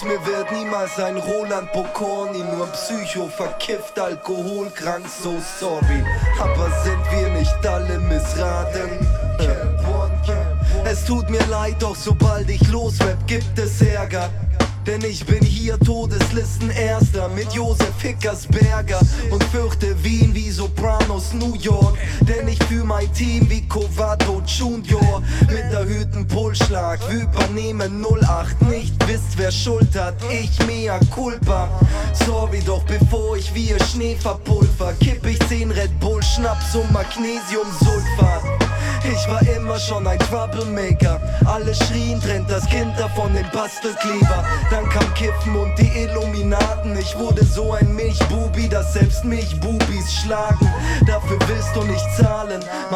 Aus mir wird niemals ein Roland Pokorny, nur Psycho, verkifft, alkoholkrank, so sorry. Aber sind wir nicht alle missraten? Es tut mir leid, doch sobald ich losrap, gibt es Ärger. Denn ich bin hier Todeslisten Erster mit Josef Hickersberger und fürchte Wien wie Sopranos New York. Denn ich fühl mein Team wie Kovato Junior mit erhöhtem Pulsschlag, übernehmen 08. Nicht wisst wer Schuld hat, ich mea culpa. Sorry, doch bevor ich wie ihr Schnee verpulver, kipp ich 10 Red Bull Schnaps und Magnesiumsulfat. Ich war immer schon ein Troublemaker. Alle schrien, trennt das Kind da von dem Bastelkleber. Dann kam Kiffen und die Illuminaten. Ich wurde so ein Milchbubi, dass selbst Milchbubis schlagen. Dafür willst du nicht zahlen.